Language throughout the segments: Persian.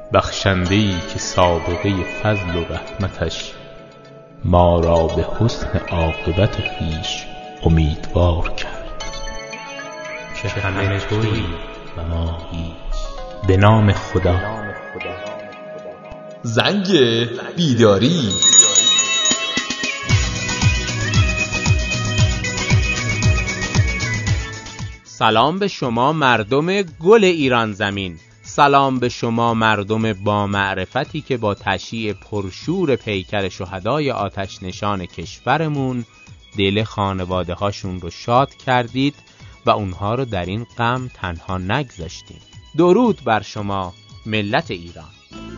بخشنده‌ای که سابقه فضل و رحمتش ما را به حسن عاقبت خویش امیدوار کرد که همه تویی و ما هیچ. به نام خدا. زنگ بیداری. سلام به شما مردم گل ایران زمین. سلام به شما مردم با معرفتی که با تشییع پرشور پیکر شهدای آتش نشان کشورمون دل خانواده هاشون رو شاد کردید و اونها رو در این غم تنها نگذاشتید. درود بر شما ملت ایران.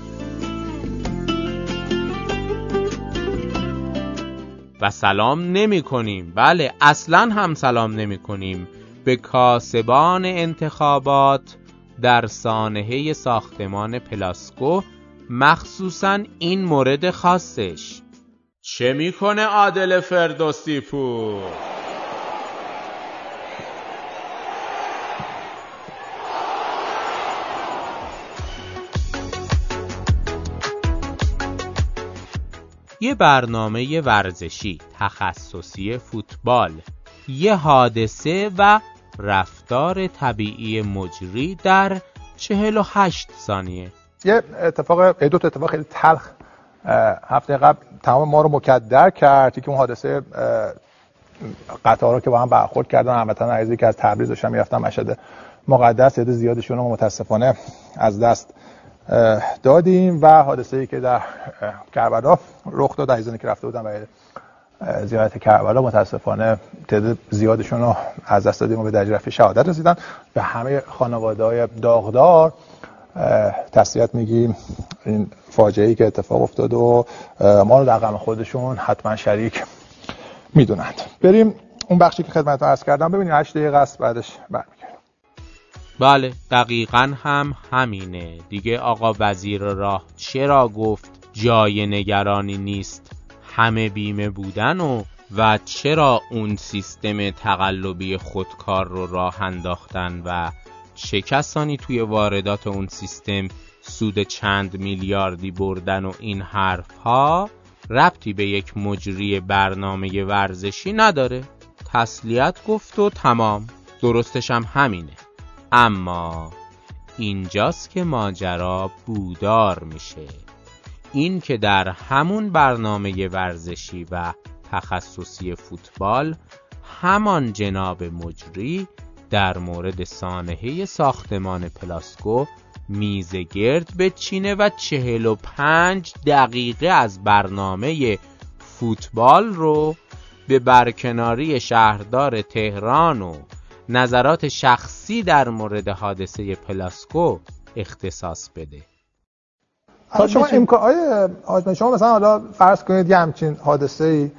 و سلام نمی کنیم، بله اصلا هم سلام نمی کنیم به کاسبان انتخابات در سانحه ساختمان پلاسکو، مخصوصاً این مورد خاصش. چه میکنه عادل فردوسی پور؟ یه برنامه ورزشی تخصصی فوتبال، یه حادثه و رفتار طبیعی مجری در 48 ثانیه. یه دو تا اتفاق خیلی تلخ هفته قبل تمام ما رو مکدر کرد که اون حادثه قطارها که با هم برخورد کردن. هموطنان عزیزی که از تبریز داشتن میرفتن مشهد مقدس، عده زیادشون رو متاسفانه از دست دادیم و حادثه‌ای که در کربلا رخ داد، عزیزانی که رفته بودن برای زیارت کربلا متاسفانه تعداد زیادشون رو از دست دادیم و به درجه رفیع شهادت رسیدن. به همه خانواده‌های داغدار تسلیت میگیم این فاجعه‌ای که اتفاق افتاد و ما رو در غم خودشون حتما شریک میدونند. بریم اون بخشی که خدمتتون عرض کردم ببینید 8 دقیقه است، بعدش برمیگردیم. بله دقیقاً همینه دیگه. آقا وزیر راه چرا گفت جای نگرانی نیست، همه بیمه بودن و چرا اون سیستم تقلبی خودکار رو راه انداختن و چه کسانی توی واردات اون سیستم سود چند میلیاردی بردن و این حرف ها ربطی به یک مجری برنامه ورزشی نداره. تسلیت گفت و تمام. درستش هم همینه. اما اینجاست که ماجرا بودار میشه. این که در همون برنامه ورزشی و تخصصی فوتبال همان جناب مجری در مورد سانحه ساختمان پلاسکو میز گرد بچینه و 45 دقیقه از برنامه فوتبال رو به برکناری شهردار تهران و نظرات شخصی در مورد حادثه پلاسکو اختصاص بده. شما شما مثلا حالا فرض کنید یه همچین حادثه‌ای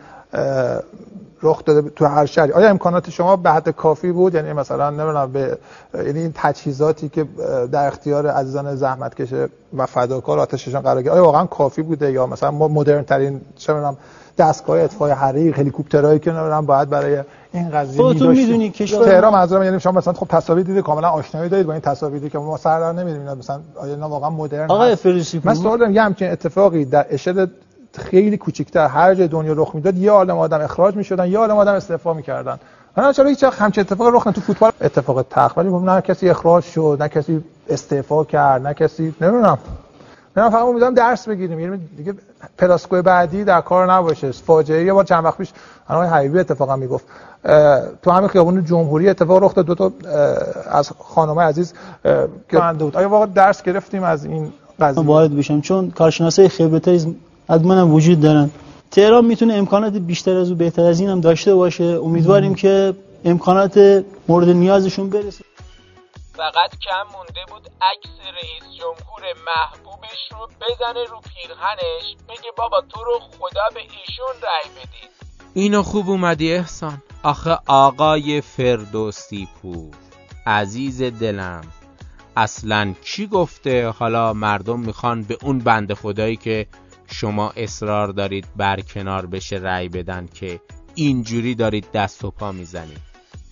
رخ داده تو هر شهری، آیا امکانات شما به حد کافی بود؟ یعنی مثلا نمیدونم یعنی این تجهیزاتی که در اختیار عزیزان زحمتکش و فداکار آتش‌نشان قرار گرفت آیا واقعا کافی بوده، یا مثلا ما مدرن ترین چه می‌دونم دستگاه اطفای حریق، هلیکوپترایی که نمیدونم باید برای این قضیه خودتون میدونی کشور تهران منظورم، یعنی شما مثلا خب تصاویر دیدید، کاملا آشنایی دارید با این تصاویری که ما سر در نمی‌دیم اینا مثلا آیا اینا واقعا مدرن؟ آقای فردوسی من سوال دارم، یه همچین اتفاقی در اشل خیلی کوچیک‌تر هر جای دنیا رخ میداد یه عالم آدم اخراج میشدن، یه عالم آدم استعفا میکردن. من چرا هیچ همچین اتفاقی رخ نداد تو فوتبال؟ اتفاق تلخ، ولی نه کسی اخراج شد، نه کسی استعفا کرد، نه کسی نمیدونم. من فقط امیدوارم درس بگیریم، یعنی دیگه پلاسکو بعدی در کار نباشه. فاجعه یه بار چند وقت پیش آقای حبیبی اتفاقا میگفت تو همین خیابون جمهوری اتفاق رخ داد، دو تا از خانم‌های عزیز گرفته بود. آیا واقعا درس گرفتیم از این قضیه؟ وارد بشم چون کارشناسای خبره‌تری از منم وجود دارن. تهران میتونه امکانات بیشتر از او بهتر از این هم داشته باشه. امیدواریم که امکانات مورد نیازشون برسه. فقط کم مونده بود عکس رئیس جمهور محبوبش رو بزنه رو پیرهنش بگه بابا تو رو خدا به ایشون رأی بدید. اینو خوب اومدی احسان. آخه آقای فردوسی پور عزیز دلم، اصلاً کی گفته حالا مردم میخوان به اون بنده خدایی که شما اصرار دارید برکنار بشه رأی بدن که اینجوری دارید دست و پا میزنید؟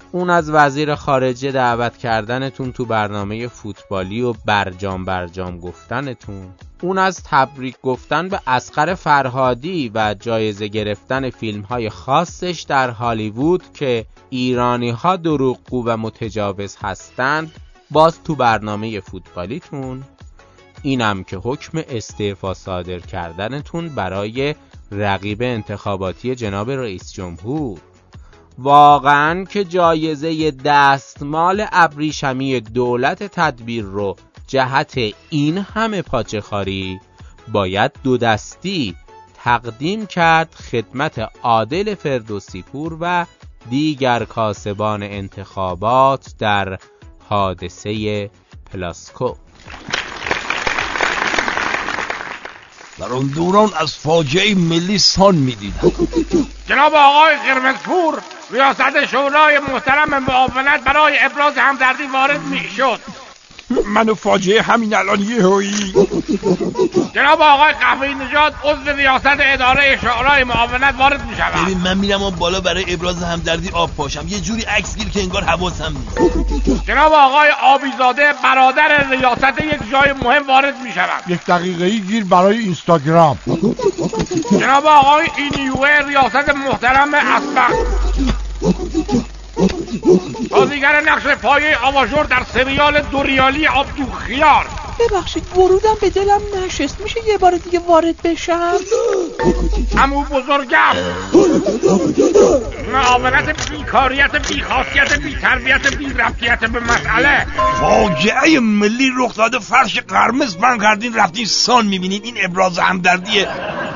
اون از وزیر خارجه دعوت کردنتون تو برنامه فوتبالی و برجام گفتنتون، اون از تبریک گفتن به اصغر فرهادی و جایزه گرفتن فیلم‌های خاصش در هالیوود که ایرانی‌ها دروغگو و متجاوز هستند باز تو برنامه فوتبالیتون، اینم که حکم استعفا صادر کردنتون برای رقیب انتخاباتی جناب رئیس جمهور. واقعاً که جایزه دستمال ابریشمی دولت تدبیر رو جهت این همه پاچه‌خواری باید دو دستی تقدیم کرد خدمت عادل فردوسی پور و دیگر کاسبان انتخابات در حادثه پلاسکو. در اون دوران از فاجعه ملی سان می‌دیدم. جناب آقای قرمزپور ریاست شورای محترم معاونت برای ابراز همدردی وارد میشد. منو فاجعه همین الان یهویی. جناب آقای قهوه‌ای نژاد عضو ریاست اداره شورای معاونت وارد میشود. ببین من میرم اون بالا برای ابراز همدردی آب پاشم، یه جوری عکس گیر که انگار حواسم نیست. جناب آقای آبیزاده برادر ریاست یک جای مهم وارد میشود. 1 دقیقه‌ای گیر برای اینستاگرام. جناب آقای اینیوه ریاست محترم اسبق بازیگر نقش پایه آواژور در سریال دوریالی آبدوخیار. ببخشید ورودم به دلم نشست، میشه یه بار دیگه وارد بشم؟ عمو بزرگم معاونت بیکاریت بیخاصیت بی‌تربیت بی‌ربطیت به مسئله. فاجعه ملی رخ داده، فرش قرمز بند کردین رفتین سان میبینید. این ابراز همدردیه.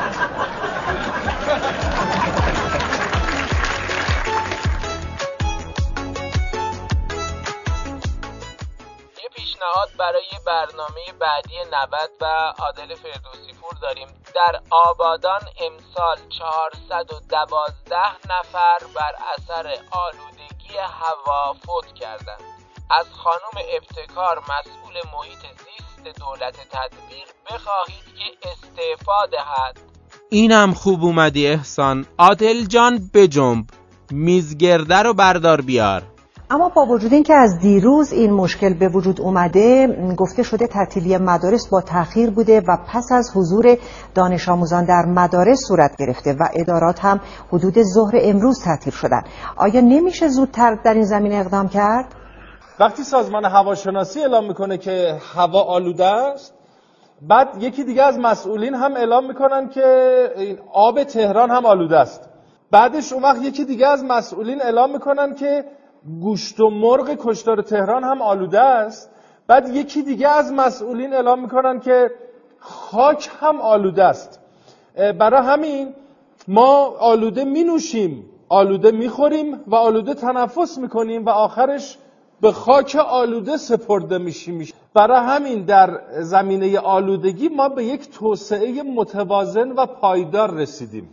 پیشنهاد برای برنامه بعدی 90 و عادل فردوسی پور داریم. در آبادان امسال 412 نفر بر اثر آلودگی هوا فوت کردند. از خانم ابتکار مسئول محیط زیست دولت تدبیر بخواهید که استعفا دهد. اینم خوب اومدی احسان. عادل جان بجنب، میزگرده رو بردار بیار. اما با وجود این که از دیروز این مشکل به وجود اومده، گفته شده تعطیلی مدارس با تأخیر بوده و پس از حضور دانش آموزان در مدارس صورت گرفته و ادارات هم حدود ظهر امروز تعطیل شدن. آیا نمیشه زودتر در این زمینه اقدام کرد؟ وقتی سازمان هواشناسی اعلام میکنه که هوا آلوده است، بعد یکی دیگه از مسئولین هم اعلام میکنن که این آب تهران هم آلوده است. بعدش اون وقت یکی دیگه از مسئولین اعلام میکنن که گوشت و مرغ کشتار تهران هم آلوده است. بعد یکی دیگه از مسئولین اعلام میکنن که خاک هم آلوده است. برای همین ما آلوده می نوشیم، آلوده می خوریم و آلوده تنفس میکنیم و آخرش به خاک آلوده سپرده میشیم. برای همین در زمینه آلودگی ما به یک توسعه متوازن و پایدار رسیدیم.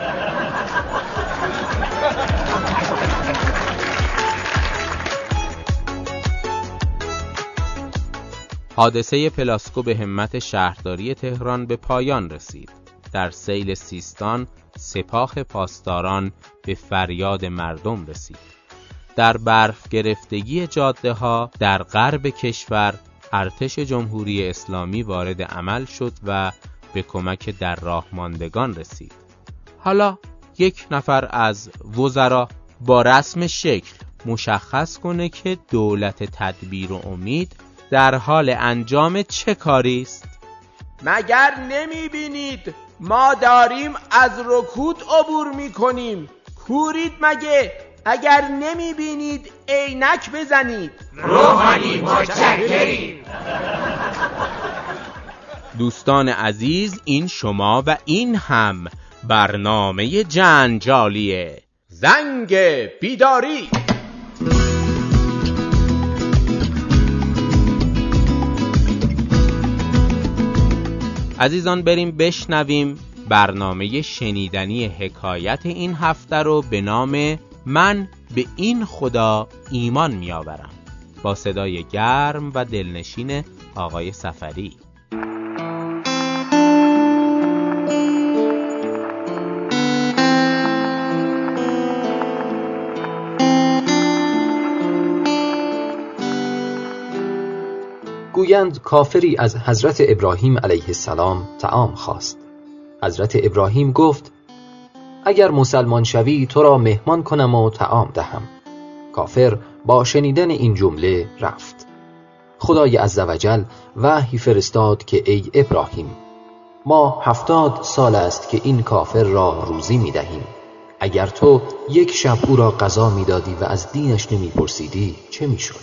حادثه پلاسکو به همت شهرداری تهران به پایان رسید. در سیل سیستان سپاه پاسداران به فریاد مردم رسید. در برف گرفتگی جاده ها در غرب کشور ارتش جمهوری اسلامی وارد عمل شد و به کمک در راه ماندگان رسید. حالا یک نفر از وزرا با رسم شکل مشخص کنه که دولت تدبیر و امید در حال انجام چه کاری است؟ مگر نمی بینید ما داریم از رکود عبور می کنیم؟ کورید مگه؟ اگر نمی بینید عینک بزنید. روحانی متشکریم. دوستان عزیز، این شما و این هم برنامه جنجالیه. زنگ بیداری. عزیزان بریم بشنویم برنامه شنیدنی حکایت این هفته رو به نام من به این خدا ایمان میآورم با صدای گرم و دلنشین آقای سفری. گویند کافری از حضرت ابراهیم علیه السلام طعام خواست. حضرت ابراهیم گفت اگر مسلمان شوی تو را مهمان کنم و طعام دهم. کافر با شنیدن این جمله رفت. خدای عزوجل وحی فرستاد که ای ابراهیم، ما 70 سال است که این کافر را روزی می دهیم. اگر تو یک شب او را غذا می دادی و از دینش نمی پرسیدی چه می شد؟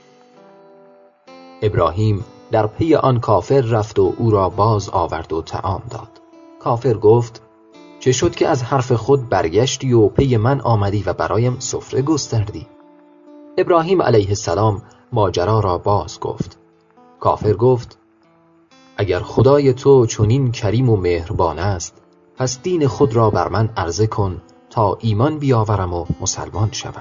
ابراهیم در پی آن کافر رفت و او را باز آورد و طعام داد. کافر گفت چه شد که از حرف خود برگشتی و پی من آمدی و برایم سفره گستردی؟ ابراهیم علیه السلام ماجرا را باز گفت. کافر گفت اگر خدای تو چنین کریم و مهربان است، پس دین خود را بر من عرضه کن تا ایمان بیاورم و مسلمان شوم.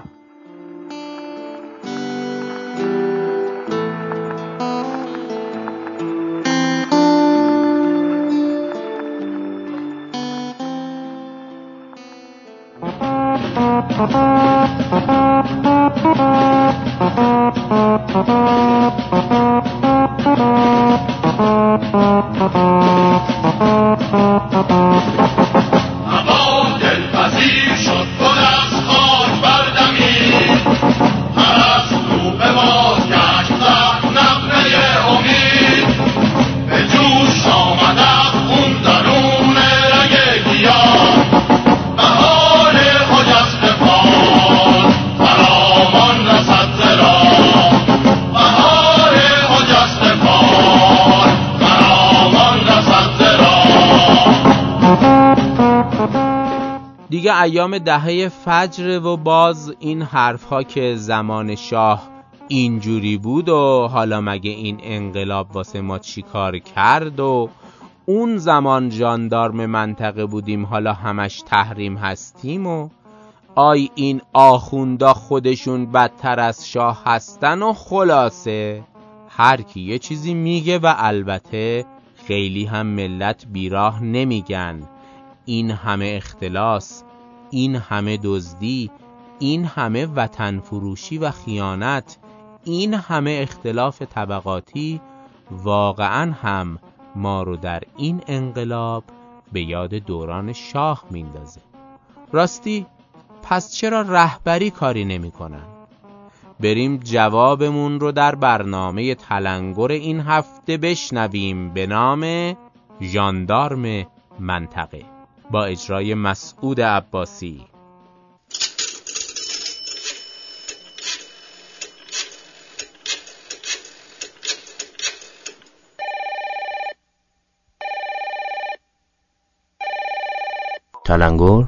دیگه ایام دهه فجر و باز این حرفها که زمان شاه اینجوری بود و حالا مگه این انقلاب واسه ما چی کار کرد و اون زمان ژاندارم منطقه بودیم حالا همش تحریم هستیم و آی این آخوندا خودشون بدتر از شاه هستن و خلاصه هر کی یه چیزی میگه و البته خیلی هم ملت بیراه نمیگن. این همه اختلاس، این همه دزدی، این همه وطن فروشی و خیانت، این همه اختلاف طبقاتی واقعا هم ما رو در این انقلاب به یاد دوران شاه میندازه. راستی پس چرا رهبری کاری نمی کنن؟ بریم جوابمون رو در برنامه تلنگر این هفته بشنویم به نام ژاندارم منطقه با اجرای مسعود عباسی. تلنگر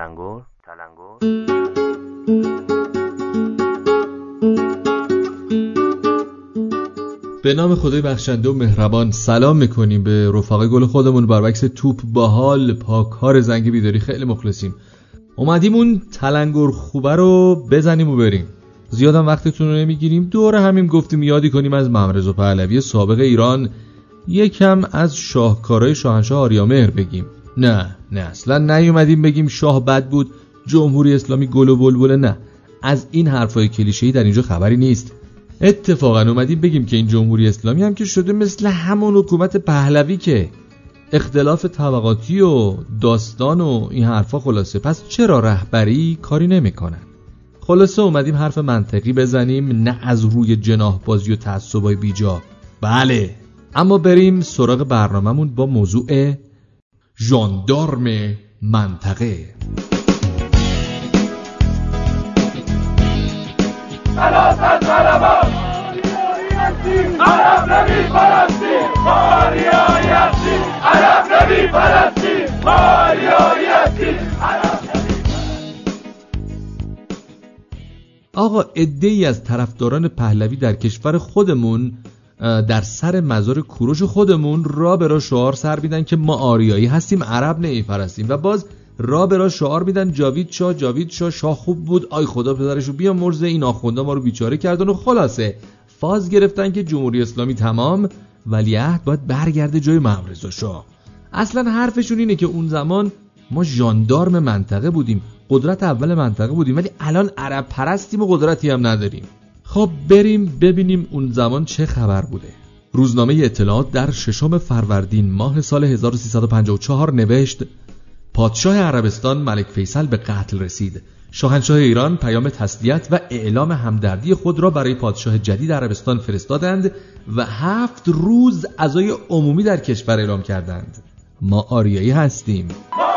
به نام خدای بخشنده و مهربان سلام میکنیم به رفقای گل خودمون برعکس توپ باحال پاکار زنگ بیداری. خیلی مخلصیم. اومدیم اون تلنگر خوبه رو بزنیم و بریم. زیادم وقتتون رو نمیگیریم. دوره همین گفتیم یادی کنیم از محمد رضا پهلوی سابق ایران، یکم از شاهکارهای شاهنشاه آریامهر بگیم. نه اصلا نیومدیم بگیم شاه بد بود، جمهوری اسلامی گل و بلبل. نه، از این حرفای کلیشه‌ای در اینجا خبری نیست. اتفاقا اومدیم بگیم که این جمهوری اسلامی هم که شده مثل همون حکومت پهلوی که اختلاف طبقاتی و داستان و این حرفا. خلاصه پس چرا رهبری کاری نمیکنن؟ خلاصه اومدیم حرف منطقی بزنیم، نه از روی جناح بازی و تعصبای بیجا. بله، اما بریم سراغ برنامه‌مون با موضوع ژاندارم منطقه. سلاست طلبان عرب نبی پرستی ماریایتی عرب نبی پرستی ماریایتی. آقا عده‌ای از طرفداران پهلوی در کشور خودمون در سر مزار کوروش خودمون را به را شعار سر میدن که ما آریایی هستیم، عرب نمیپرستیم، و باز را به را شعار میدن جاوید شاه خوب بود، آی خدا پدرشو بیامرزه، این آخوندا ما رو بیچاره کردن. و خلاصه فاز گرفتن که جمهوری اسلامی تمام، ولیعهد باید برگرده جای محمد رضا شاه. اصلا حرفشون اینه که اون زمان ما ژاندارم منطقه بودیم، قدرت اول منطقه بودیم، ولی الان عرب پرستیم و قدرتی هم نداریم. خب بریم ببینیم اون زمان چه خبر بوده. روزنامه اطلاعات در 6 فروردین ماه سال 1354 نوشت: پادشاه عربستان ملک فیصل به قتل رسید. شاهنشاه ایران پیام تسلیت و اعلام همدردی خود را برای پادشاه جدید عربستان فرستادند و 7 روز عزای عمومی در کشور اعلام کردند. ما آریایی هستیم.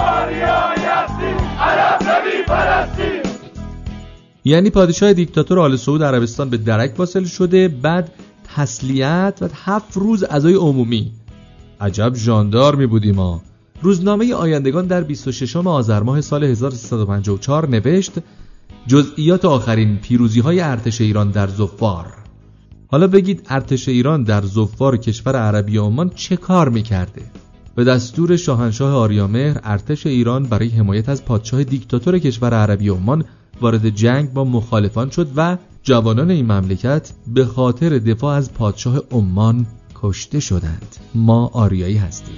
یعنی پادشاه دیکتاتور آل سعود عربستان به درک واصل شده، بعد تسلیت و 7 روز عزای عمومی. عجب ژاندارمی بودیم ما. روزنامه آیندگان در 26 آذر ماه سال 1354 نوشت: جزئیات آخرین پیروزی‌های ارتش ایران در ظفار. حالا بگید ارتش ایران در ظفار کشور عربی عمان چه کار می‌کرده؟ به دستور شاهنشاه آریامهر ارتش ایران برای حمایت از پادشاه دیکتاتور کشور عربی عمان وارد جنگ با مخالفان شد و جوانان این مملکت به خاطر دفاع از پادشاه عمان کشته شدند. ما آریایی هستیم.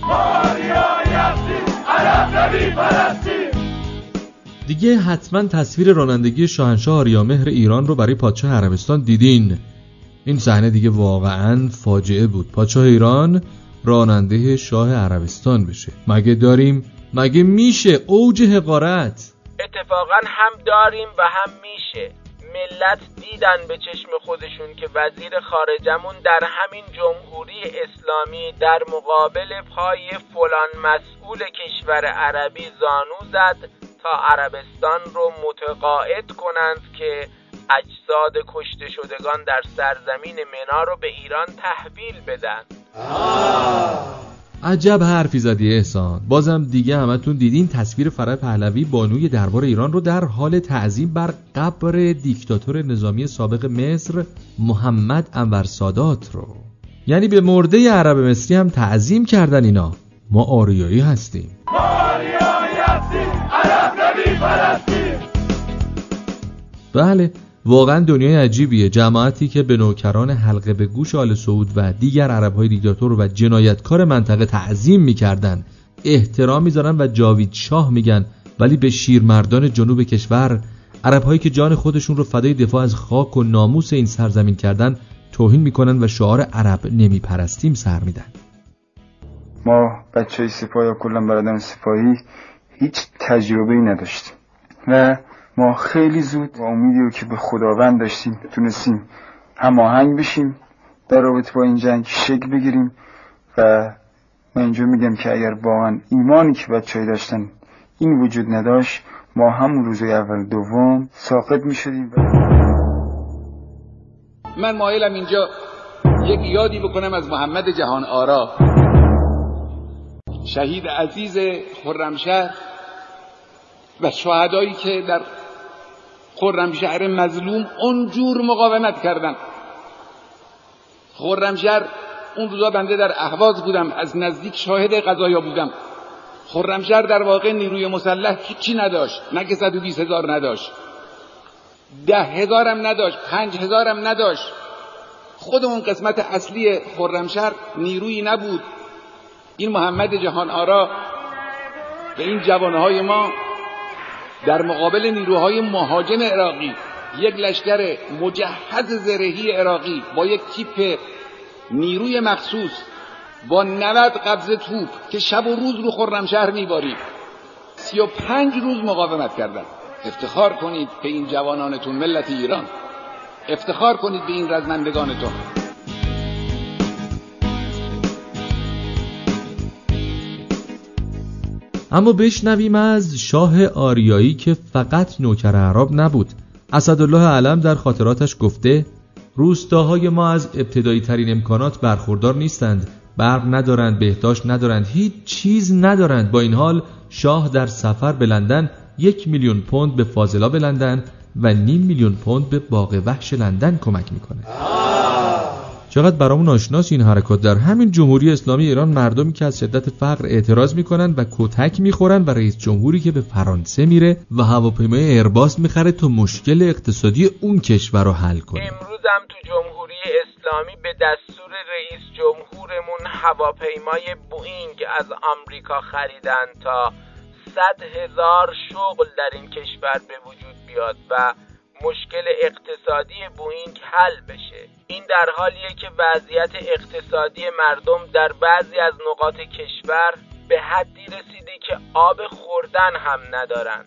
دیگه حتما تصویر رانندگی شاهنشاه آریامهر ایران رو برای پادشاه عربستان دیدین. این صحنه دیگه واقعا فاجعه بود. پادشاه ایران راننده شاه عربستان بشه. مگه داریم؟ مگه میشه؟ اوج حقارت. اتفاقا هم داریم و هم میشه. ملت دیدن به چشم خودشون که وزیر خارجمون در همین جمهوری اسلامی در مقابل پای فلان مسئول کشور عربی زانو زد تا عربستان رو متقاعد کنند که اجساد کشته شدگان در سرزمین منا رو به ایران تحویل بدن. عجب حرفی زدی احسان. بازم دیگه همتون دیدین تصویر فرح پهلوی بانوی دربار ایران رو در حال تعظیم بر قبر دیکتاتور نظامی سابق مصر محمد انور سادات رو. یعنی به مرده عرب مصری هم تعظیم کردن اینا. ما آریایی هستیم. بله، واقعا دنیای عجیبیه. جماعتی که به نوکران حلقه به گوش آل سعود و دیگر عربهای دیکتاتور و جنایتکار منطقه تعظیم میکردن، احترام میذارن و جاوید شاه میگن، ولی به شیرمردان جنوب کشور، عربهایی که جان خودشون رو فدای دفاع از خاک و ناموس این سرزمین کردن، توهین میکنن و شعار عرب نمیپرستیم سر میدن. ما بچهای سپاهی و کلا برادران سپاهی هیچ تجربه‌ای نداشتیم و ما خیلی زود با امیدی که به خداوند داشتیم تونستیم هماهنگ بشیم در رابطه با این جنگ شکل بگیریم و من اینجا میگم که اگر واقعا ایمانی که بچه‌ها داشتن این وجود نداشت، ما همون روزای اول دوم ساقط میشدیم. من مایلم اینجا یک یادی بکنم از محمد جهان آرا، شهید عزیز خرمشهر و شهدایی که در خرمشهر مظلوم اونجور مقاومت کردن. خرمشهر اون روزا بنده در اهواز بودم، از نزدیک شاهد قضایا بودم. خرمشهر در واقع نیروی مسلح هیچی نداشت، نه که 120,000 نداشت، 10,000 هم نداشت، 5,000 هم نداشت. خود اون قسمت اصلی خرمشهر نیرویی نبود. این محمد جهان آرا و این جوانهای ما در مقابل نیروهای مهاجم عراقی، یک لشکر مجهز زرهی عراقی با یک تیپ نیروی مخصوص با 90 قبضه توپ که شب و روز رو خرمشهر میبارید، 35 روز مقاومت کردن. افتخار کنید به این جوانانتون ملت ایران، افتخار کنید به این رزمندگانتون. اما بشنویم از شاه آریایی که فقط نوکر عرب نبود. اسدالله علم در خاطراتش گفته: روستاهای ما از ابتدایی ترین امکانات برخوردار نیستند، برق ندارند، بهداشت ندارند، هیچ چیز ندارند. با این حال شاه در سفر به لندن 1,000,000 پوند به فاضلاب لندن و 500,000 پوند به باغ وحش لندن کمک میکنه. چقدر برامون آشناس این حرکات. در همین جمهوری اسلامی ایران مردمی که از شدت فقر اعتراض میکنن و کتک میخورن و رئیس جمهوری که به فرانسه میره و هواپیمای ایرباس میخره تا مشکل اقتصادی اون کشور رو حل کنه. امروز هم تو جمهوری اسلامی به دستور رئیس جمهورمون هواپیمای بوئینگ از آمریکا خریدن تا 100,000 شغل در این کشور به وجود بیاد و مشکل اقتصادی بوئینگ حل بشه. این در حالیه که وضعیت اقتصادی مردم در بعضی از نقاط کشور به حدی رسیده که آب خوردن هم ندارند.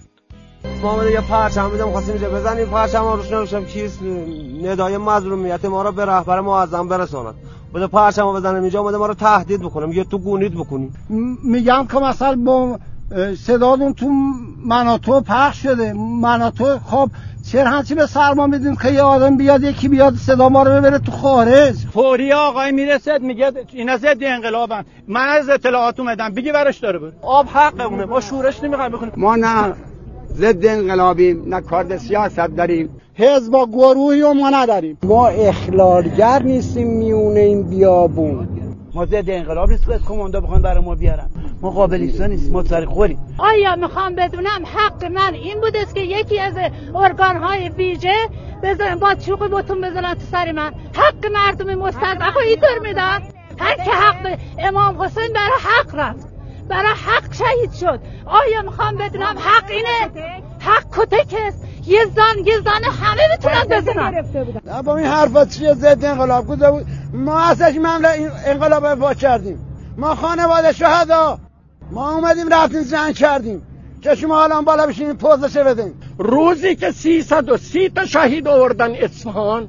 ما یه پرچم میدم خواستیم اینجا بزنیم، پرچم ها روش نمیشم کیست ندای مظلومیت ما رو به رهبر معظم برساند. بده پرچم ها بزنیم اینجا، اومده ما رو تهدید بکنم، یه تو گونید بکنیم. میگم که مثلا با صداتون تو مناطق پخش شده، مناطق خب چرا هرچی به سرما میدیم که یه آدم بیاد یکی بیاد صدا ما رو ببره تو خارج. فوری آقای میرسد میگه اینا ضد انقلابن، من از اطلاعات اومدم بگی برش داره بره. آب حقمونه، ما شورش نمیخوایم بکنیم. ما نه ضد انقلابیم نه کارد سیاست داریم، حزب و گروهی و ما نداریم. ما اخلالگر نیستیم میونه این بیابون. ما ضد انقلاب نیست که کماندا بخوان برای ما بیارن، ما قابلیستا نیست، ما سر خوریم. آیا میخوام بدونم حق من این بود است که یکی از ارگانهای ویژه بزنن با چوب بتون بزنن تو سر من؟ حق مردم مستضعف اینطور میدن؟ هر که حق امام حسین برای حق رفت، برای حق شهید شد. آیا میخوام بدونم حق اینه؟ حق کتک است. یه زن همه میتونن بزنن. با این حرفا چیه؟ ضد انقلاب گفته بود ما ازش انقلاب افا کردیم، ما خانواده شهدا ما اومدیم رفتیم زنگ کردیم که شما الان بالا بشینید پوزشه بدین. روزی که 330 تا شهید آوردن اصفهان،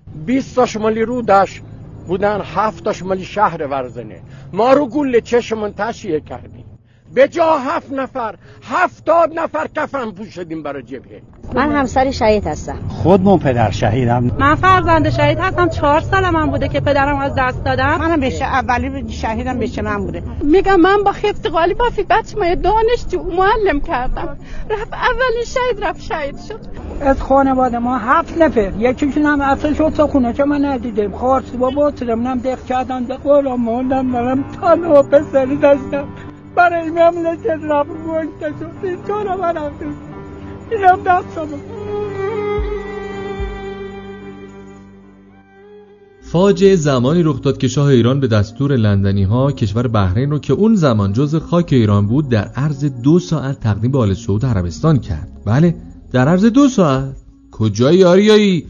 20 تا شمالی رودش بودن، 7 تا شمالی شهر ورزنه، ما رو گوله چشمون تشییع کردیم. به جا 7 نفر 70 نفر کفن پوشیدیم برای جبهه. من همسر شهید هستم. خودمون پدر شهیدم. من فرزند شهید هستم. 4 سال من بوده که پدرم از دست دادم. منم بشه اولی شهیدم بشه من بوده. میگم من با حفظ قالی بافی بچه‌م دانشجو معلم کردم. رفت اولین شهید رفت شهید شد. از خانواده ما 7 نفر، یکیشون هم اصلا شد تا خونه چه من ندیدم. خارسی بابا ترمنم دق کردن به قولا موندم منم تنها پسری داشتم. برای مملکت رفت گوشته شد. این کارا من رفتم. اینم دستم. فاجعه زمانی رخ داد که شاه ایران به دستور لندنی‌ها کشور بحرین رو که اون زمان جزء خاک ایران بود در عرض 2 ساعت تقدیم به آل سعود عربستان کرد. بله، در عرض 2 ساعت. کجایی آریایی؟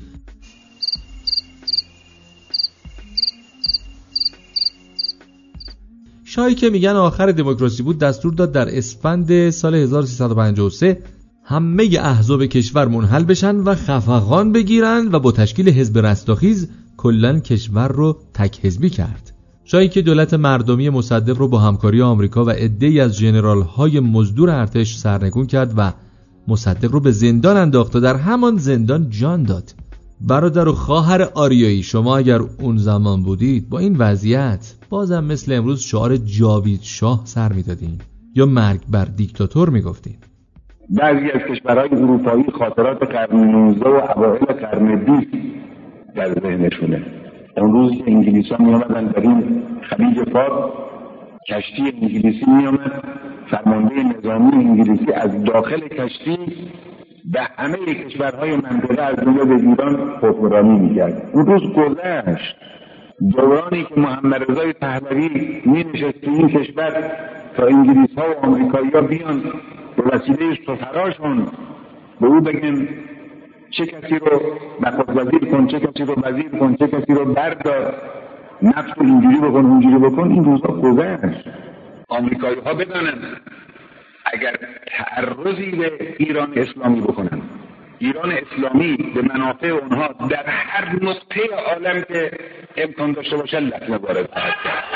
شاهی که میگن آخر دموکراسی بود دستور داد در اسفند سال 1353 همه احزاب کشور منحل بشن و خفقان بگیرن و با تشکیل حزب رستاخیز کلن کشور رو تک حزبی کرد. شاهی که دولت مردمی مصدق رو با همکاری آمریکا و عده‌ای از ژنرال‌های مزدور ارتش سرنگون کرد و مصدق رو به زندان انداخت و در همان زندان جان داد. برادر و خواهر آریایی، شما اگر اون زمان بودید با این وضعیت بازم مثل امروز شعار جاوید شاه سر میدادین یا مرگ بر دیکتاتور میگفتین؟ بعضی از کشورهای اروپایی خاطرات قرن 19 و اوایل قرن 20 در ذهنشونه. اون روز که انگلیس‌ها می‌آمدن در این خلیج فارس، کشتی انگلیسی می‌آمد، فرمانده نظامی انگلیسی از داخل کشتی به همه کشورهای منطقه از جمله به ایران حکمرانی می‌کرد. اون روز گذشت. دورانی که محمد رضا پهلوی می‌نشست تو این کشور تا انگلیس‌ها و آمریکایی‌ها بیان به وسیله سفراشون به او بگن چه کسی رو نخست وزیر کن، چه کسی رو وزیر کن، چه کسی رو بردار، نفت رو اینجوری بکن اونجوری بکن، این روزها گذشت. آمریکایی ها بدانند اگر تعرضی به ایران اسلامی بکنن، ایران اسلامی به منافع اونها در هر نقطه عالم که امکان داشته باشه لطمه وارد خواهد کرد.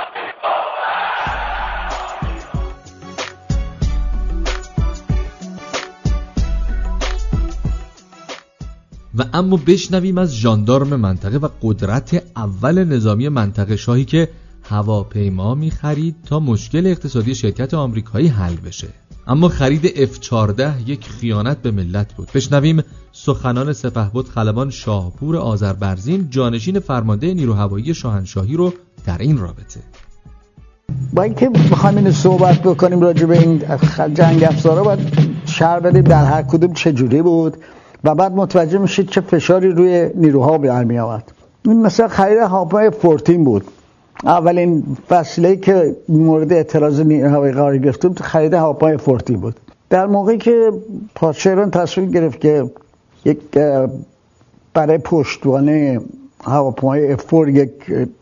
و اما بشنویم از ژاندارم منطقه و قدرت اول نظامی منطقه، شاهی که هواپیما می‌خرید تا مشکل اقتصادی شرکت آمریکایی حل بشه. اما خرید F-14 یک خیانت به ملت بود. بشنویم سخنان سپهبد خلبان شاهپور آذربرزین، جانشین فرمانده نیرو هوایی شاهنشاهی رو در این رابطه. با اینکه بخوایم اینو صحبت بکنیم راجع به این جنگ افزارا، باید شرح بدیم در هر کدوم چه جوری بود و بعد متوجه میشید چه فشاری روی نیروها برمی آمد. این مثلا خرید هواپیمای فورتین بود. اولین وسیله‌ای که مورد اعتراض نیروهای قرار گرفتیم خرید هواپیمای فورتین بود. در موقعی که پادشاه ایران تصمیم گرفت که یک برای پشتوانه هواپیمای F4 یک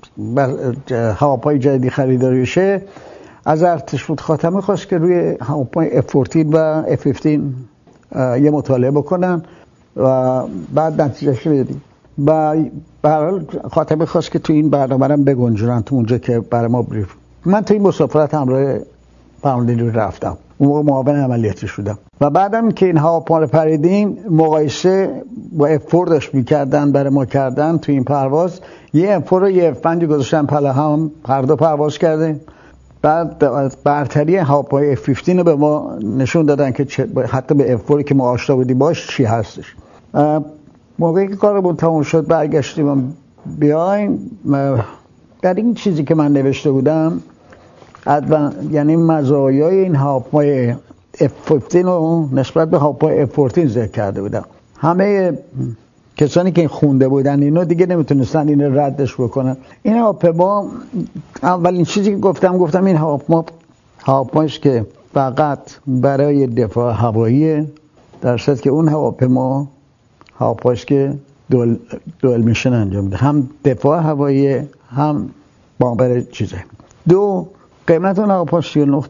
هواپیمای جدیدی خریداری بشه، از ارتش بود خاتمی خواست که روی هواپیمای F14 و F15 یه مطالعه بکنن و بعد نتیجهش بدیم. و به هر حال خاتمی خواست که تو این برنامه رو بگنجونن تو اونجا که برای ما بریف. من تو این مسافرت همراه فرمانده نیروی رفتم، اون موقع معاون عملیاتی شدم و بعدم که این هواپیما رو پریدیم مقایسه با F4 داشت می‌کردن برای ما کردن تو این پرواز. یه F4 و یه F5 گذاشتن پله هم، هر دو پرواز کردیم. بعد برتری هواپیمای F15 رو به ما نشون دادن که حتی به F4 که ما آشنا بودیم باش چی هستش. موقعی که کارمون تموم شد برگشتیم بیایم، در این چیزی که من نوشته بودم یعنی مزایای این هواپیمای F15 رو نسبت به هواپیمای F14 ذکر کرده بودم. همه کسانی که خونده بودن اینو دیگه نمیتونستن اینو ردش بکنن. این هواپیما اولین چیزی که گفتم این هواپیماست که فقط برای دفاع هواییه، در صورتی که اون هواپیماست که دوئل میشن انجام میده، هم دفاع هوایی هم بمبر چیزه. قیمت اون هواپیما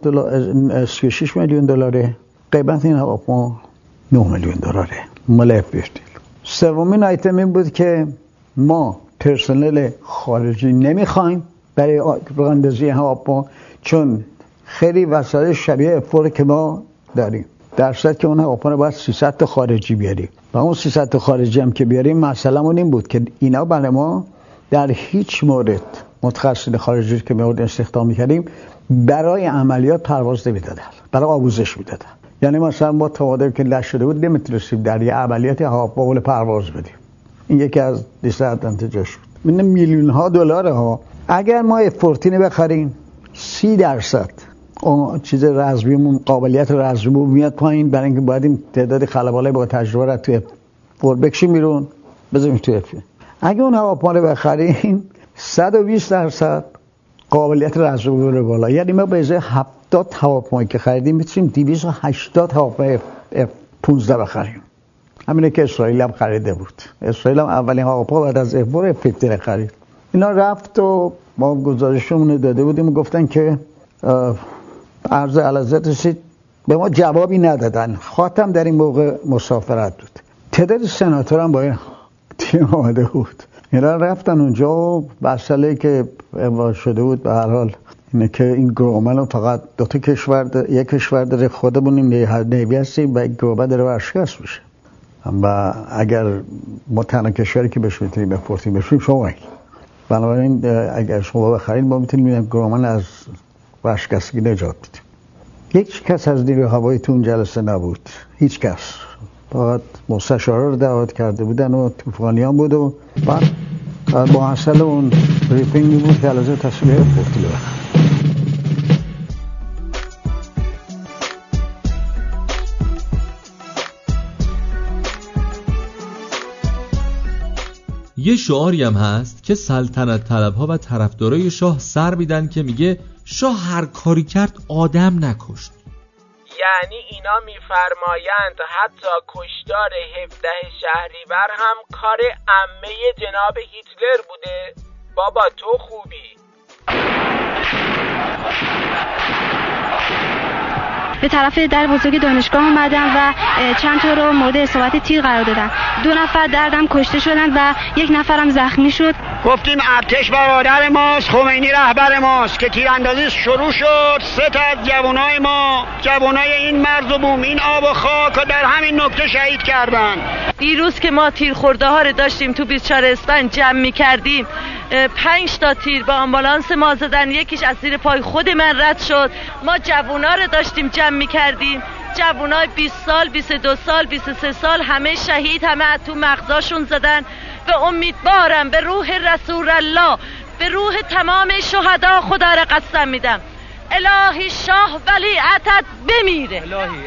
36 میلیون دلاره، قیمت این هواپیما 9 میلیون دلاره مال F15. سومین آیتم این بود که ما پرسنل خارجی نمیخوایم برای راه‌اندازی هواپیما، چون خیلی وسایل شبیه F4 که ما داریم، در صورتی که اون هواپیما باید 300 تا خارجی بیاریم و اون 300 تا خارجی هم که بیاریم مسئله‌مون این بود که اینا برای ما در هیچ مورد متخصصین خارجی که مورد استخدام می‌کردیم برای عملیات پرواز نمی‌دادن، برای آموزش می‌دادن. یعنی مثلا ما توادر که لش شده بود نمیتونستیم در یه عملیات هواپیما پرواز بدیم. این یکی از دیس‌ادوانتیج‌ها شد. من میلیون ها دلار ها. اگر ما F14 بخریم 30% اون چیز رزمیمون، قابلیت رزمیمون میاد پایین، برای اینکه باید این تعداد خلبانای با تجربه را توی F4 بکشیم بیرون بذاریم توی F. اگه اون هواپیما رو بخریم 120% قابلیت رزمی رو بالا، یعنی ما به ازای 70 هواپیما که خریدیم میتونیم 280 هواپیما F15 بخریم. همینه که اسرائیل هم خریده بود. اسرائیل هم اولین هواپیما بعد از F4 F15 خرید. اینا رفت و ما گزارشمون داده بودیم، گفتن که عرض علازت رسید، به ما جوابی ندادن. خاتم در این موقع مسافرت بود. تعداد سناتور هم با این تیم آمده بود. اینا رفتن اونجا و مسئله که امضا شده بود به هر حال اینه که این گرومن رو فقط یک کشور داره، خودمون نیوی هستیم و این گرومن داره ورشکست میشه و اگر ما تنها کشوری که بهش میتونیم بپرسیم بشیم شما بنابراین اگر شما بخرید ما میتونیم این گرومن از ورشکستگی نجات بدیم. هیچ کس از نیروی هوایی تو اون جلسه نبود، هیچ کس، فقط مستشارا رو دعوت کرده بودن و طوفانیان بود و بعد با حاصل اون بریفینگی بود که علازه تصویه پورتیلو بخرد. یه شعاری هم هست که سلطنت طلبها و طرفدارای شاه سر میدن که میگه شاه هر کاری کرد آدم نکشت. یعنی اینا میفرمایند حتی کشتار 17 شهریور هم کار عمه جناب هیتلر بوده؟ بابا تو خوبی. به طرف در بزرگ دانشگاه اومدم و چند تا رو مورد اصابت تیر قرار دادن. 2 نفر دردم کشته شدن و 1 نفرم زخمی شد. گفتیم ارتش برادر ماست، خمینی رهبر ماست که تیراندازی شروع شد. 3 تا از جوانای ما، جوانای این مرز و بوم، این آب و خاک در همین نکته شهید کردن. دیروز که ما تیرخورده ها رو داشتیم تو 24 اسفند جمع می‌کردیم، 5 تا تیر با آمبولانس ما زدن، یکیش از زیر پای خود من رد شد. ما جوونا رو داشتیم جمع می‌کردیم، جوونای 20 سال، 22 سال، 23 سال، همه شهید، همه از تو مغزاشون زدن. و امیدوارم به روح رسول الله، به روح تمام شهدا خدا را قسم میدم الهی شاه ولیعتت بمیره.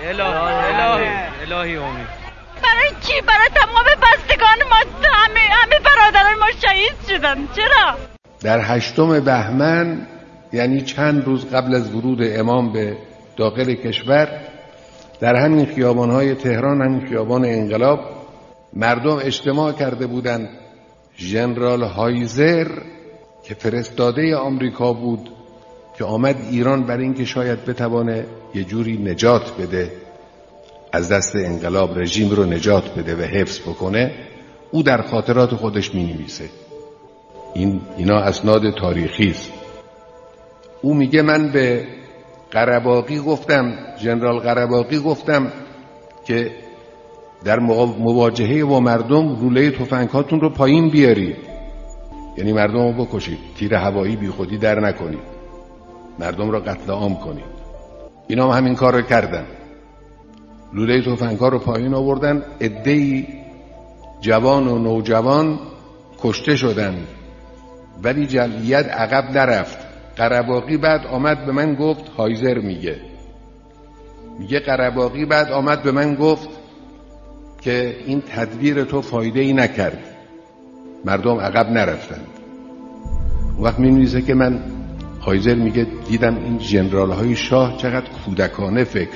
الهی امید. برای چی؟ برای تمام بستگان ما، همه برادران ما شهید شدن. چرا؟ در 8 بهمن یعنی چند روز قبل از ورود امام به داخل کشور، در همین خیابان‌های تهران، همین خیابان انقلاب، مردم اجتماع کرده بودند. ژنرال هایزر که فرستاده آمریکا بود که آمد ایران برای اینکه شاید بتوانه یه جوری نجات بده، از دست انقلاب رژیم رو نجات بده و حفظ بکنه، او در خاطرات خودش می‌نویسه. اینا اسناد تاریخی است. او میگه من به قره‌باغی گفتم، ژنرال قره‌باغی گفتم که در مواجهه با مردم لوله تفنگ‌هاتون رو پایین بیارید، یعنی مردم رو بکشید، تیر هوایی بی خودی در نکنید، مردم رو قتل عام کنید. اینا هم همین کار رو کردن، لوله تفنگ‌ها رو پایین آوردن، عده‌ای جوان و نوجوان کشته شدن، ولی جمعیت عقب نرفت. قره‌باغی بعد آمد به من گفت، هایزر میگه قره‌باغی بعد آمد به من گفت که این تدبیر تو فایده ای نکرد، مردم عقب نرفتند. وقت می‌نویسه که من، هایزر میگه، دیدم این ژنرال های شاه چقدر کودکانه فکر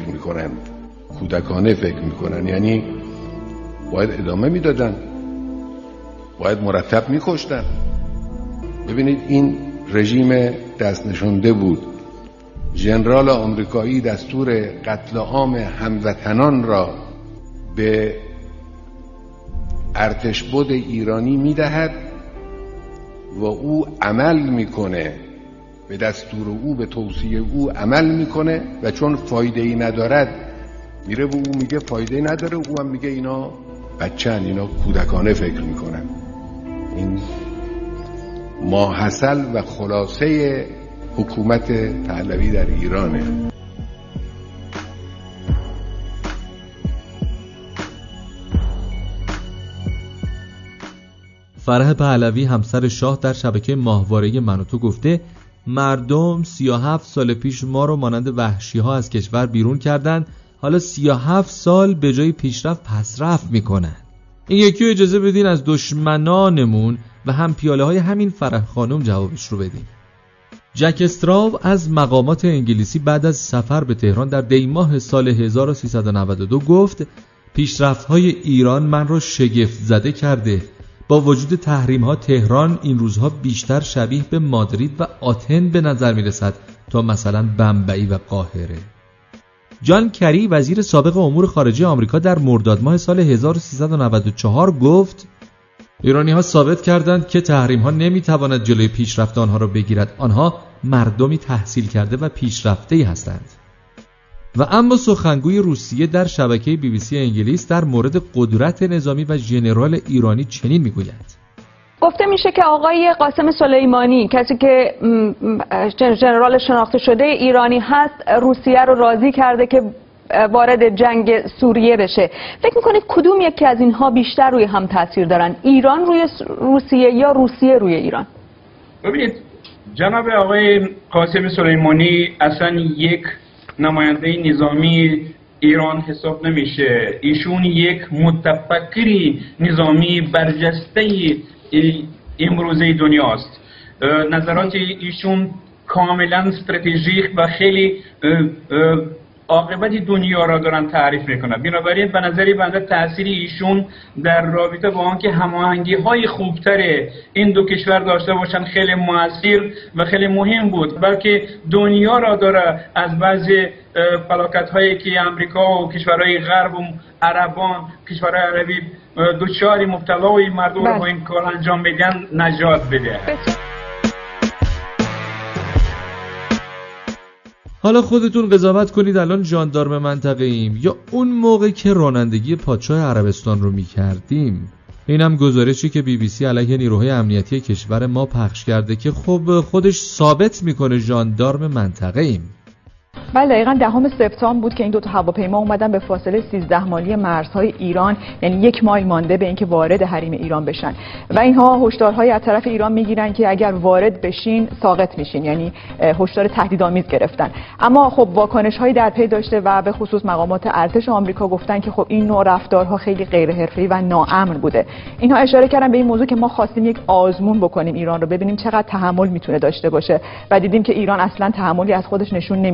میکنن، یعنی باید ادامه میدادن، باید مرتب میکشتن. ببینید این رژیم دست نشانده بود. ژنرال آمریکایی دستور قتل عام هموطنان را به ارتشبد ایرانی میدهد و او عمل میکنه، به دستور او، به توصیه او عمل میکنه و چون فایده ای ندارد میره و او میگه فایده ای نداره، او هم میگه اینا بچه‌ن، اینا کودکانه فکر میکنن. این ماحصل و خلاصه حکومت پهلوی در ایرانه. فرح پهلوی همسر شاه در شبکه ماهواره من و تو گفته مردم 37 سال پیش ما رو مانند وحشی ها از کشور بیرون کردن، حالا 37 سال به جای پیشرفت پسرفت میکنن. این یکی اجازه بدین از دشمنانمون و هم پیاله های همین فرح خانم جوابش رو بدیم. جک استراو از مقامات انگلیسی بعد از سفر به تهران در دی ماه سال 1392 گفت پیشرفت‌های ایران من رو شگفت زده کرده. با وجود تحریم‌ها تهران این روزها بیشتر شبیه به مادرید و آتن به نظر می‌رسد تا مثلا بمبئی و قاهره. جان کری وزیر سابق امور خارجه آمریکا در مرداد ماه سال 1394 گفت ایرانی‌ها ثابت کردند که تحریم‌ها نمی‌تواند جلوی پیشرفت آنها را بگیرد. آنها مردمی تحصیل کرده و پیشرفته‌ای هستند. و اما سخنگوی روسیه در شبکه BBC انگلیس در مورد قدرت نظامی و ژنرال ایرانی چنین میگوید: گفته میشه که آقای قاسم سلیمانی، کسی که ژنرال شناخته شده ایرانی هست، روسیه رو راضی کرده که وارد جنگ سوریه بشه. فکر میکنید کدوم یکی از اینها بیشتر روی هم تاثیر دارن؟ ایران روی روسیه یا روسیه روی ایران؟ ببینید جناب آقای قاسم سلیمانی اصلا یک نماینده نظامی ایران حساب نمیشه. ایشون یک متفکری نظامی برجسته امروزه دنیاست. نظرات ایشون کاملا استراتژیک و خیلی عاقبت دنیا را دارن تعریف میکنن. بنابراین به نظری بنده تأثیر ایشون در رابطه با آنکه هماهنگی های خوبتر این دو کشور داشته باشن خیلی مؤثر و خیلی مهم بود، بلکه دنیا را داره از بعضی فلاکت هایی که امریکا و کشورهای غرب و عربان، کشورهای عربی دوچاری مبتلای مردم رو با این کار انجام میدن نجات بده. حالا خودتون قضاوت کنید الان ژاندارم منطقه ایم یا اون موقع که رانندگی پادشاه عربستان رو می‌کردیم. اینم گزارشی که BBC علیه نیروهای امنیتی کشور ما پخش کرده که خب خودش ثابت میکنه ژاندارم منطقه ایم. بله دقیقاً 10 سپتامبر بود که این دو تا هواپیما اومدن به فاصله 13 مایلی مرزهای ایران، یعنی 1 مایل مانده به اینکه وارد حریم ایران بشن و اینها هشدارهای از طرف ایران میگیرن که اگر وارد بشین ساقط میشین، یعنی هشدار تهدیدآمیز گرفتن. اما خب واکنش‌هایی در پی داشته و به خصوص مقامات ارتش آمریکا گفتن که خب این نوع رفتارها خیلی غیر حرفه‌ای و ناامن بوده. اینها اشاره کردن به این موضوع که ما خواستیم یک آزمون بکنیم ایران رو، ببینیم چقدر تحمل میتونه داشته باشه و دیدیم که ایران اصلا تحملی از خودش نشون نمیده. اگر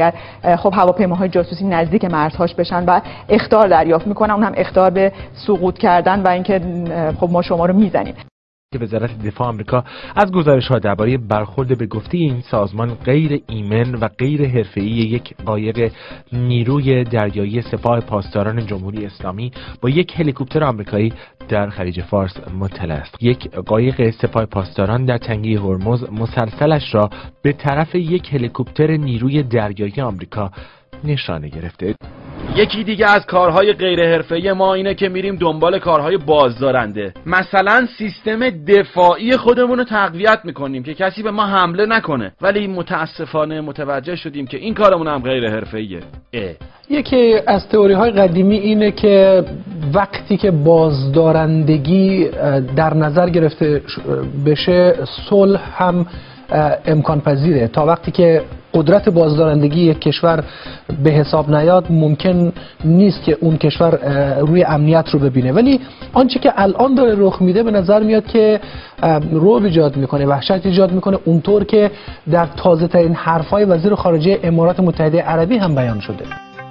و خب هواپیماهای جاسوسی نزدیک مرزهاش بشن و اخطار دریافت میکنن، اون هم اخطار به سقوط کردن و اینکه خب ما شما رو میزنیم. که وزارت دفاع آمریکا از گزارش‌ها درباره برخورد به گفته این سازمان غیر ایمن و غیر حرفه‌ای یک قایق نیروی دریایی سپاه پاسداران جمهوری اسلامی با یک هلیکوپتر آمریکایی در خلیج فارس مطلع است. یک قایق سپاه پاسداران در تنگه هرمز مسلسلش را به طرف یک هلیکوپتر نیروی دریایی آمریکا نشانه گرفته. یکی دیگه از کارهای غیر حرفه‌ای ما اینه که میریم دنبال کارهای بازدارنده. مثلا سیستم دفاعی خودمون رو تقویت میکنیم که کسی به ما حمله نکنه، ولی متاسفانه متوجه شدیم که این کارمون هم غیر حرفه‌ایه. یکی از تئوری‌های قدیمی اینه که وقتی که بازدارندگی در نظر گرفته بشه صلح هم امکان پذیره. تا وقتی که قدرت بازدارندگی یک کشور به حساب نیاد ممکن نیست که اون کشور روی امنیت رو ببینه، ولی آنچه که الان داره رخ میده به نظر میاد که رعب ایجاد میکنه، وحشت ایجاد میکنه، اونطور که در تازه ترین حرفای وزیر خارجه امارات متحده عربی هم بیان شده.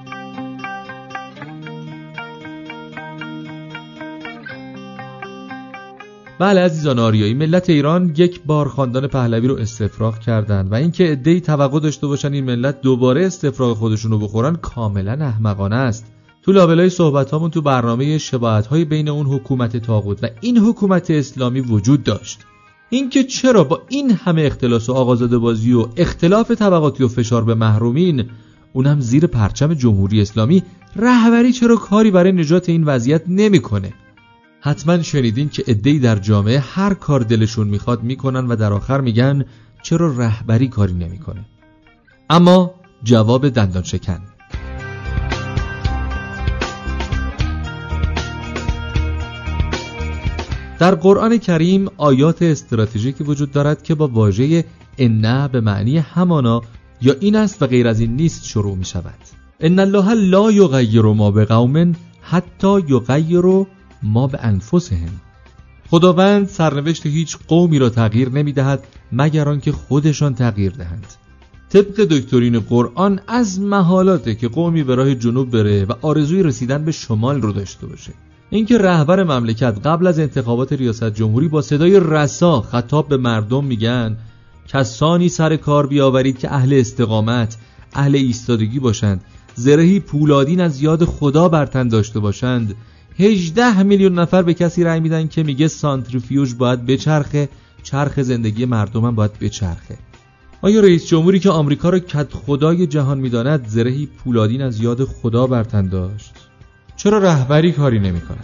بله عزیزان آریایی، ملت ایران یک بار خاندان پهلوی رو استفراغ کردن و اینکه عده‌ای توقع داشته باشن این ملت دوباره استفراغ خودشون رو بخورن کاملا احمقانه است. تو لابلای صحبتامون تو برنامه شباهت‌های بین اون حکومت طاغوت و این حکومت اسلامی وجود داشت. اینکه چرا با این همه اختلاس و آقازاده بازی و اختلاف طبقاتی و فشار به محرومین، اونم زیر پرچم جمهوری اسلامی، رهبری چرا کاری برای نجات این وضعیت نمی‌کنه؟ حتما شنیدین که عده‌ای در جامعه هر کار دلشون میخواد میکنن و در آخر میگن چرا رهبری کاری نمیکنه. اما جواب دندان شکن. در قرآن کریم آیات استراتژیکی وجود دارد که با واژه ان به معنی همانا یا این است و غیر از این نیست شروع می شود. ان الله لا یغیر ما بقوم حتی یغیروا ما به انفسهم. خداوند سرنوشت هیچ قومی را تغییر نمی دهد مگر آنکه خودشان تغییر دهند. طبق دکترین قرآن از محالاته که قومی به راه جنوب بره و آرزوی رسیدن به شمال رو داشته باشه. اینکه رهبر مملکت قبل از انتخابات ریاست جمهوری با صدای رسا خطاب به مردم میگن کسانی سر کار بیاورید که اهل استقامت، اهل ایستادگی باشند، زرهی پولادین از یاد خدا بر تن داشته باشند. 18 میلیون نفر به کسی رأی میدن که میگه سانتریفیوژ باید بچرخه، چرخ زندگی مردم هم باید بچرخه. آیا رئیس جمهوری که آمریکا را کد خدای جهان میداند زرهی پولادین از یاد خدا بر تن داشت؟ چرا رهبری کاری نمی کند؟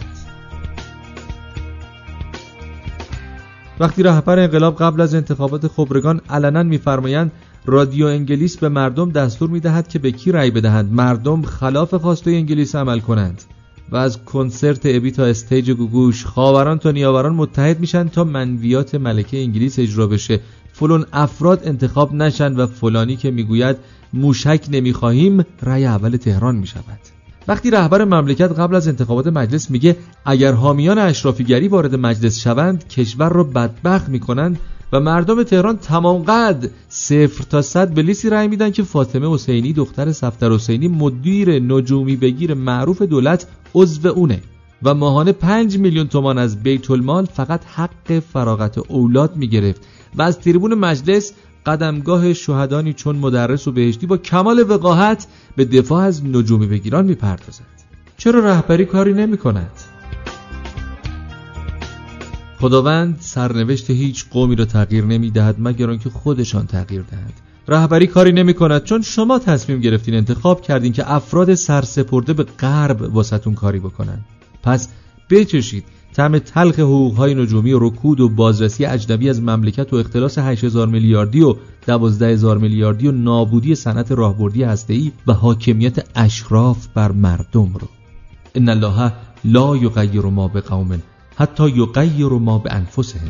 وقتی رهبر انقلاب قبل از انتخابات خبرگان علنا میفرمایند رادیو انگلیس به مردم دستور میدهد که به کی رأی بدهند، مردم خلاف خواسته انگلیس عمل کنند و از کنسرت ابی تا استیج گوگوش، خاوران تا نیاوران متحد میشن تا منویات ملکه انگلیس اجرا بشه، فلان افراد انتخاب نشن و فلانی که میگوید موشک نمیخواهیم رأی اول تهران میشود. وقتی رهبر مملکت قبل از انتخابات مجلس میگه اگر حامیان اشرافیگری وارد مجلس شوند کشور رو بدبخت میکنند و مردم تهران تمام قد 0 تا 100 به لیستی رأی میدن که فاطمه حسینی دختر صفدر حسینی مدیر نجومی بگیر معروف دولت عضو اونه و ماهانه 5 میلیون تومان از بیت المال فقط حق فراغت اولاد میگرفت و از تریبون مجلس قدمگاه شهدانی چون مدرس و بهشتی با کمال وقاحت به دفاع از نجومی بگیران میپردازد. چرا رهبری کاری نمی کند؟ خداوند سرنوشت هیچ قومی را تغییر نمی دهد مگر آنکه خودشان تغییر دهند. رهبری کاری نمی کند چون شما تصمیم گرفتین، انتخاب کردین که افراد سرسپرده به غرب واسهتون کاری بکنن. پس بچشید طعم تلخ حقوق‌های نجومی و رکود و بازرسی اجنبی از مملکت و اختلاس 8000 میلیاردی و 12000 میلیاردی و نابودی صنعت راهبردی هسته‌ای و حاکمیت اشراف بر مردم رو. ان الله لا یغیر ما بقوم حتی یغیر ما بانفسهم.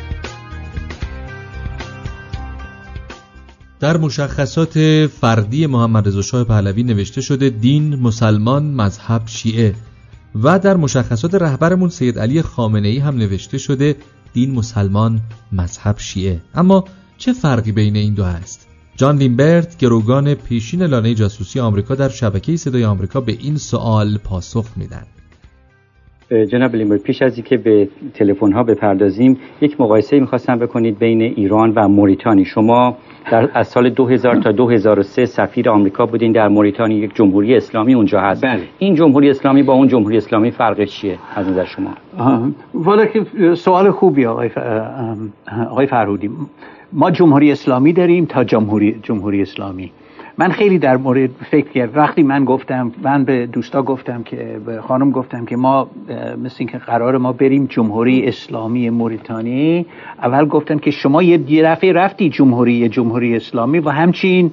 در مشخصات فردی محمد رضا شاه پهلوی نوشته شده دین مسلمان، مذهب شیعه، و در مشخصات رهبرمون سید علی خامنه‌ای هم نوشته شده دین مسلمان، مذهب شیعه. اما چه فرقی بین این دو هست؟ جان لیمبرت، گروگان پیشین لانه جاسوسی آمریکا، در شبکه صدای آمریکا به این سوال پاسخ میدن. جناب لیمبرت، پیش از اینکه به تلفن‌ها بپردازیم، یک مقایسه می‌خواستم بکنید بین ایران و موریتانی. شما از سال 2000 تا 2003 سفیر آمریکا بودین در موریتانی، یک جمهوری اسلامی اونجا هست. بله. این جمهوری اسلامی با اون جمهوری اسلامی فرقش چیه از نظر شما؟ والا که سوال خوبی آقای فرهودی. ما جمهوری اسلامی داریم تا جمهوری اسلامی. من خیلی در مورد فکر کردم وقتی من به دوستا گفتم که به خانم گفتم که ما مثل این که قرار ما بریم جمهوری اسلامی موریتانی، اول گفتن که شما یه دفعه رفتی جمهوری اسلامی و همچین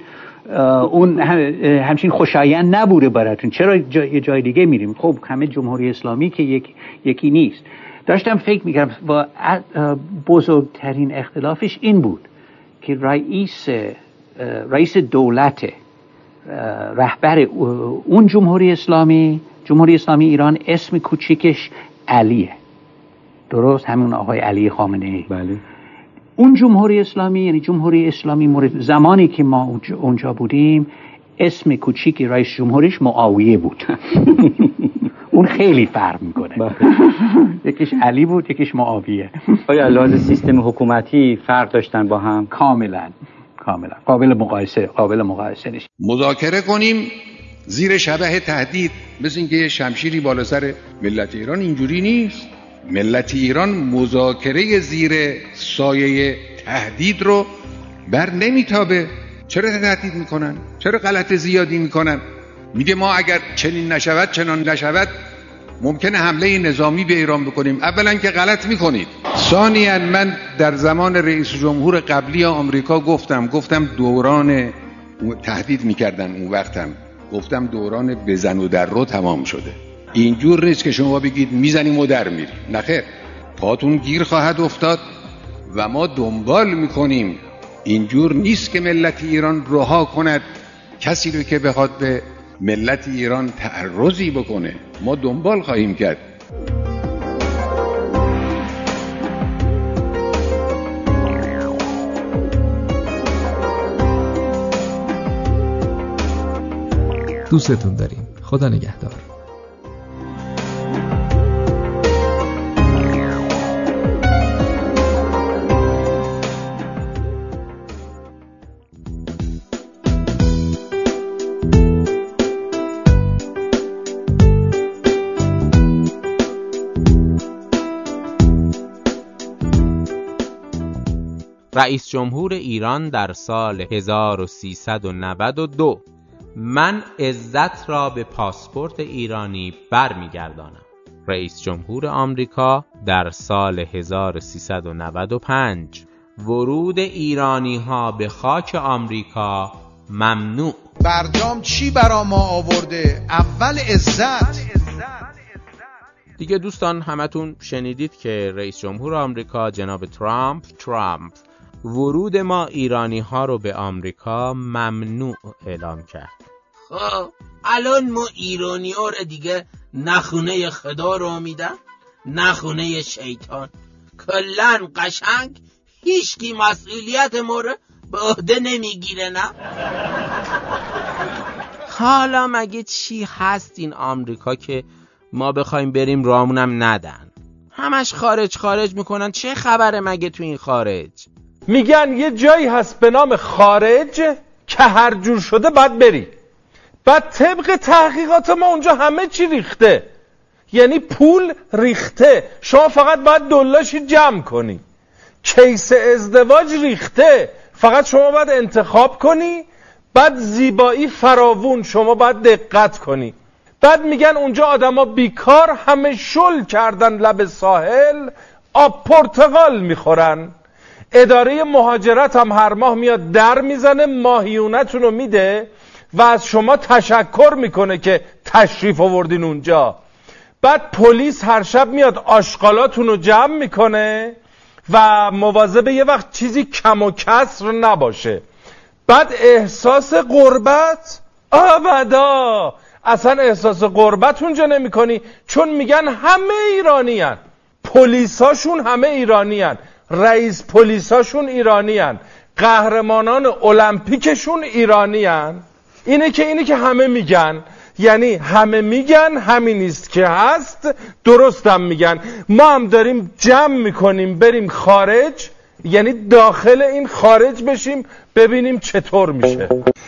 خوشایند نبوده براتون، چرا یه جای دیگه میریم؟ خب همه جمهوری اسلامی که یکی نیست. داشتم فکر میکردم و بزرگترین اختلافش این بود که رئیس دولت رهبر اون جمهوری اسلامی ایران اسم کوچیکش علیه، درست؟ همون آقای علی خامنه ای. بله. اون جمهوری اسلامی یعنی جمهوری اسلامی زمانی که ما اونجا بودیم اسم کوچیکی رئیس جمهوریش معاویه بود. اون خیلی فرق میکنه. یکیش علی بود، یکیش معاویه. آیا لحاظ سیستم حکومتی فرق داشتن با هم؟ کاملا قابل مقایسه نیست. مذاکره کنیم زیر شبح تهدید، مثل اینکه یه شمشیری بالا سر ملت ایران. اینجوری نیست. ملت ایران مذاکره زیر سایه تهدید رو بر نمیتابه. چرا تهدید میکنن؟ چرا غلط زیادی میکنن؟ میگه ما اگر چنین نشود چنان نشود ممکنه حمله نظامی به ایران بکنیم. اولا که غلط میکنید. ثانیاً من در زمان رئیس جمهور قبلی آمریکا گفتم دوران تهدید میکردن اون وقتم، گفتم دوران بزن و در رو تمام شده. اینجور نیست که شما بگید میزنیم و در میریم. نخیر، پاتون گیر خواهد افتاد و ما دنبال میکنیم. اینجور نیست که ملت ایران رها کند کسی رو که بخواد به ملت ایران تعرضی بکنه. ما دنبال خواهیم کرد. دوستتون داریم. خدا نگهدار. رئیس جمهور ایران در سال 1392: من عزت را به پاسپورت ایرانی برمیگردانم. رئیس جمهور آمریکا در سال 1395: ورود ایرانی ها به خاک آمریکا ممنوع. برجام چی برا ما آورده؟ اول عزت. دیگه دوستان همتون شنیدید که رئیس جمهور آمریکا جناب ترامپ ورود ما ایرانی ها رو به آمریکا ممنوع اعلام کرد. خب الان ما ایرانی ها رو دیگه نخونه خدا رو میدن، نخونه شیطان. کلن قشنگ هیچکی مسئولیت ما رو به عهده نمیگیره. نه حالا مگه چی هست این آمریکا که ما بخوایم بریم رامونم ندن؟ همش خارج میکنن. چه خبره مگه تو این خارج؟ میگن یه جایی هست به نام خارج که هر جور شده باید بری. بعد طبق تحقیقات ما اونجا همه چی ریخته، یعنی پول ریخته، شما فقط باید دلاشی جمع کنی. کیس ازدواج ریخته، فقط شما باید انتخاب کنی. بعد زیبایی فراوون، شما باید دقت کنی. بعد میگن اونجا آدما بیکار همه شل کردن لب ساحل، آب پرتقال میخورن. اداره مهاجرت هم هر ماه میاد در میزنه، ماهیونتون رو میده و از شما تشکر میکنه که تشریف آوردین اونجا. بعد پلیس هر شب میاد آشغالاتون رو جمع میکنه و مواظب یه وقت چیزی کم و کسر نباشه. بعد احساس غربت ابدا، اصلا احساس غربت اونجا نمی کنی، چون میگن همه ایرانیان، پلیساشون همه ایرانیان، رئیس پلیساشون ایرانیان، قهرمانان المپیکشون ایرانی هن. اینی که همه میگن، یعنی همه میگن همین نیست که هست، درست هم میگن. ما هم داریم جمع میکنیم بریم خارج، یعنی داخل این خارج بشیم ببینیم چطور میشه.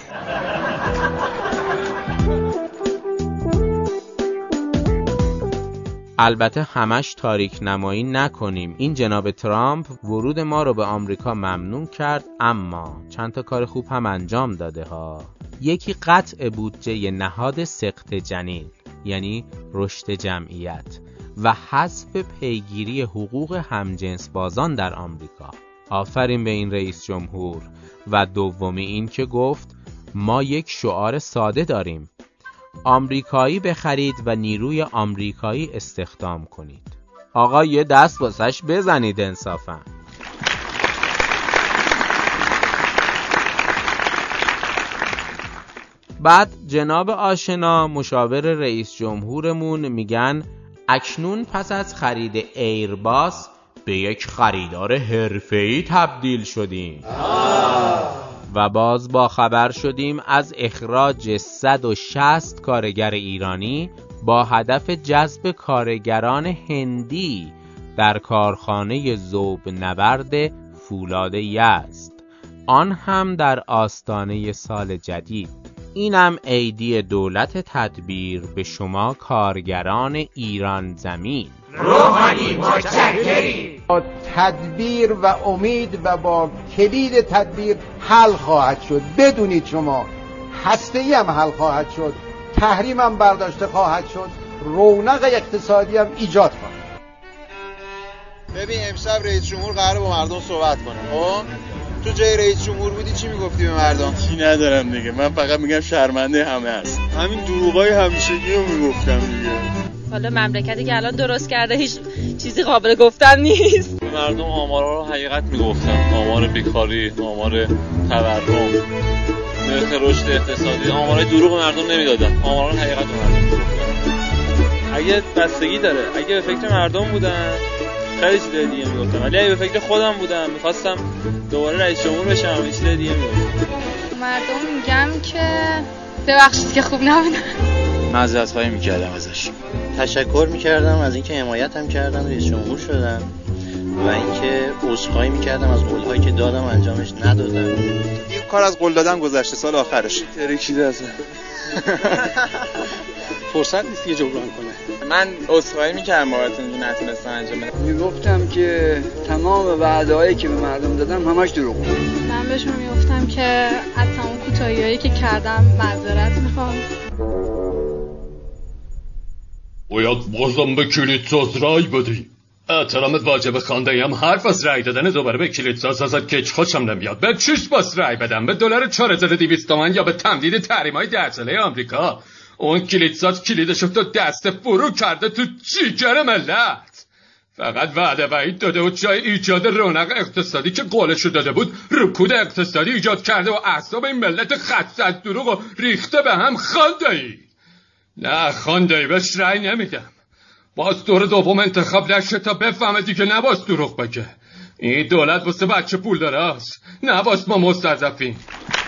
البته همش تاریک نمایی نکنیم. این جناب ترامپ ورود ما رو به آمریکا ممنوع کرد، اما چند تا کار خوب هم انجام داده ها. یکی قطع بودجه نهاد سقط جنین، یعنی رشد جمعیت، و حذف پیگیری حقوق همجنس بازان در آمریکا. آفرین به این رئیس جمهور. و دومی این که گفت ما یک شعار ساده داریم: آمریکایی بخرید و نیروی آمریکایی استخدام کنید. آقا یه دست واسش بزنید انصافا. بعد جناب آشنا مشاور رئیس جمهورمون میگن اکنون پس از خرید ایرباس به یک خریدار حرفه‌ای تبدیل شدیم. و باز با خبر شدیم از اخراج 160 کارگر ایرانی با هدف جذب کارگران هندی در کارخانه ذوب نورد فولاد یزد، آن هم در آستانه سال جدید. اینم عیدی دولت تدبیر به شما کارگران ایران زمین. روحانی متشکریم. با تدبیر و امید و با کلید تدبیر حل خواهد شد. بدونید شما هسته‌ای هم حل خواهد شد، تحریم هم برداشته خواهد شد، رونق اقتصادی هم ایجاد خواهد شد. ببین امشب رئیس جمهور قراره با مردم صحبت کنه. خب تو جای رئیس جمهور بودی چی میگفتی به مردم؟ چی ندارم دیگه، من فقط میگم شرمنده همه هست. همین دروغای همیشگی رو میگفتم دیگه. حالا مملکتی که الان درست کرده هیچ چیزی قابل گفتن نیست. مردم آمارا رو حقیقت میگفتن، آمار بیکاری، آمار تورم، نرخ رشد اقتصادی، آمارای دروغ مردم نمیدادن، آمارا رو حقیقت مردم میگفتن. اگه بستگی داره، اگه به فکر مردم بودن خیلی چیز دیگه میگفتم، ولی اگه به فکر خودم بودم میخواستم دوباره رئیس جمهور بشم یه چیز دیگه میگفتم. مردم میگم که ببخشید که خوب نبودن، معذرت‌خواهی میکردم ازش، تشکر میکردم از اینکه حمایتم کردم رئیس جمهور شدم و اینکه عذرخواهی میکردم از قول‌هایی که دادم انجامش ندادم. این کار از قول دادن گذشته، سال آخرش ترکیده اصلا. فرصت نیست یه جبران کنه. من عذرخواهی میکردم بابت اینکه نتونستم انجام بدم. میگفتم که تمام وعده‌هایی که به مردم دادم همش دروغ بود. من بهشون میگفتم که از تمام کوتاهی‌هایی که کردم معذرت میخوام. باید بازم به کلیدساز رای بدی. احترامت واجب خانده هم حرف از رای دادن دوباره به کلیدساز ازت که خوشم نمیاد. به چیش باز رای بدم؟ به دلار 4200 تومان یا به تمدید تحریم‌های 10 ساله آمریکا؟ اون کلیدساز کلیدشو تو دست فرو کرده تو جیگر ملت. فقط وعده وعید داده و جای ایجاد رونق اقتصادی که قولشو داده بود رکود اقتصادی ایجاد کرده و اعصاب این ملت خسته از دروغ و ریخته به هم. خانده‌ای نه، خانده‌ای بهش رأی نمیدم. باز دور دوم انتخاب نشه تا بفهمه دیگه نباز دروغ بگه. این دولت واسه بچه پول داره است، نباز ما مستضعفین.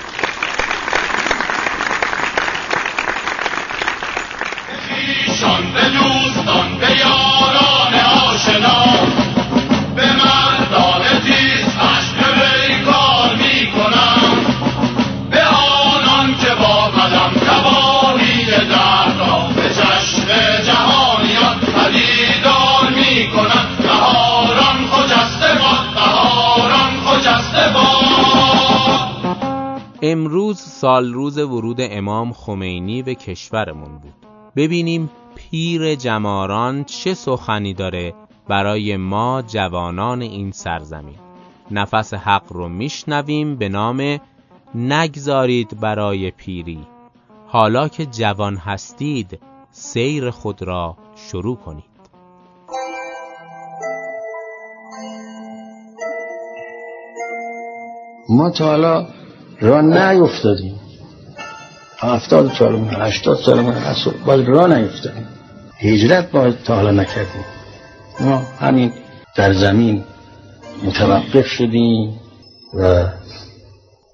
ایشان به دوستان، به یاران آشنا، به مردان زیست عشق وی کار میکنم، به آنان که با قدم تباهی درد را به چشم جهانیان پدیدار میکنم. بهاران خجسته باد، بهاران خجسته باد. امروز سال روز ورود امام خمینی به کشورمون بود. ببینیم پیر جماران چه سخنی داره برای ما جوانان این سرزمین. نفس حق رو میشنویم به نام نگذارید برای پیری، حالا که جوان هستید سیر خود را شروع کنید. ما تا حالا راه نیفتادیم، 70 سالمون 80 سالمون اصلا باز راه نیفتادیم، هجرت باز تا حالا نکردیم. ما همین در زمین متوقف شدیم و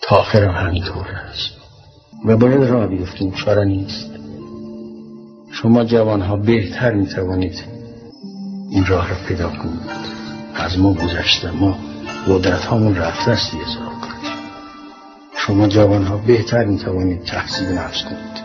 تا آخر همینطور است و باید راه بیفتیم، چاره نیست. شما جوانها بهتر میتوانید این راه را پیدا کنید. از ما گذشته، ما قدرت هامون رفته است دیگه. شما جوانها بهتر میتوانید تحصیل نفس کنید.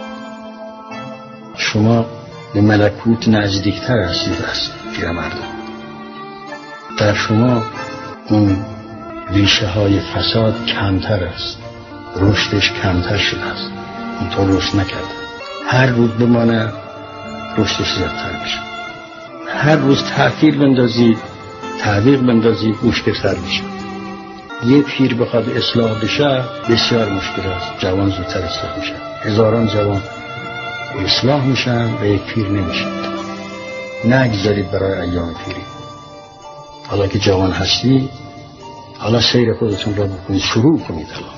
شما به ملکوت نزدیکتر هستید از پیرمردان. در شما اون ریشه های فساد کمتر است، رشدش کمتر شده است، اونطور رشد نکرده. هر روز بمانه رشدش زیادتر میشه. هر روز تأخیر بندازید، تعویق بندازید، مشکل‌تر میشه. یه پیر بخواد اصلاح بشه بسیار مشکل است. جوان زودتر اصلاح میشه. هزاران جوان اصلاح میشن و یک پیر نمیشن. نگذارید برای ایام پیری. حالا که جوان هستی، حالا سیر خودتون را بکنید، شروع کنید. حالا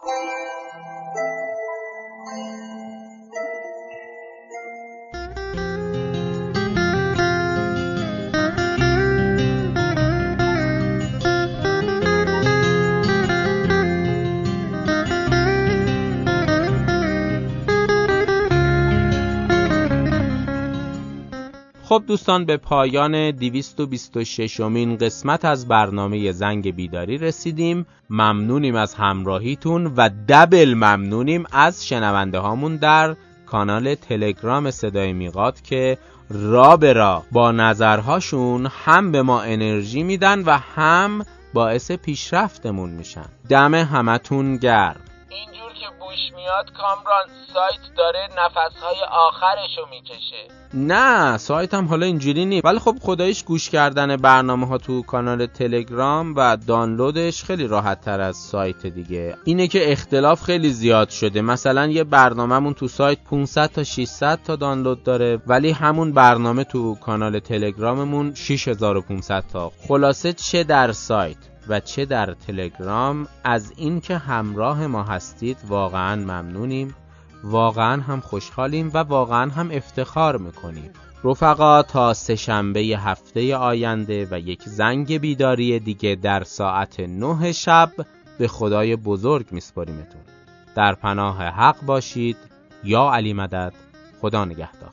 خب دوستان، به پایان 226مین قسمت از برنامه زنگ بیداری رسیدیم. ممنونیم از همراهیتون و دبل ممنونیم از شنونده هامون در کانال تلگرام صدای میقات که را به را با نظرهاشون هم به ما انرژی میدن و هم باعث پیشرفتمون میشن. دم همتون گرم. اینجور که بوش میاد کامران سایت داره نفسهای آخرشو میکشه. نه سایت هم حالا اینجوری نیست، ولی خب خداییش گوش کردن برنامه ها تو کانال تلگرام و دانلودش خیلی راحت تر از سایت دیگه. اینه که اختلاف خیلی زیاد شده. مثلا یه برنامه‌مون تو سایت 500 تا 600 تا دانلود داره، ولی همون برنامه تو کانال تلگراممون 6500 تا. خلاصه چه در سایت و چه در تلگرام از این که همراه ما هستید واقعا ممنونیم، واقعا هم خوشحالیم و واقعا هم افتخار میکنیم. رفقا تا سه‌شنبه هفته آینده و یک زنگ بیداری دیگه در ساعت 9 شب به خدای بزرگ میسپاریمتون. در پناه حق باشید. یا علی مدد. خدا نگهدار.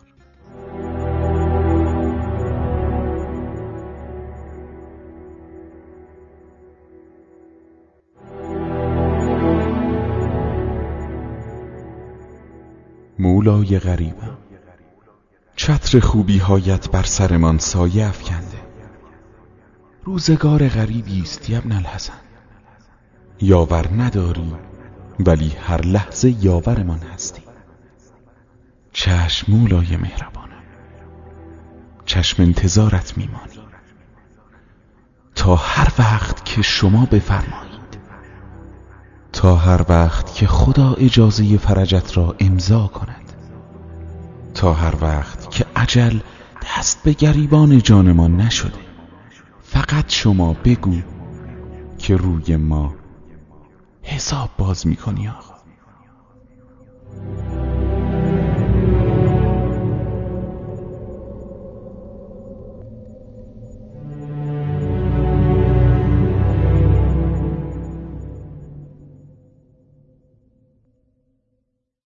مولای غریبم، چتر خوبی هایت بر سرمان سایه افکنده. روزگار غریبی است ابن الحسن. یاور نداری ولی هر لحظه یاورمان هستی. چشم مولای مهربانم، چشم انتظارت میمانی تا هر وقت که شما بفرمایید، تا هر وقت که خدا اجازه فرجت را امضا کند، تا هر وقت که اجل دست به گریبان جان ما نشده. فقط شما بگو که روی ما حساب باز میکنی آقا.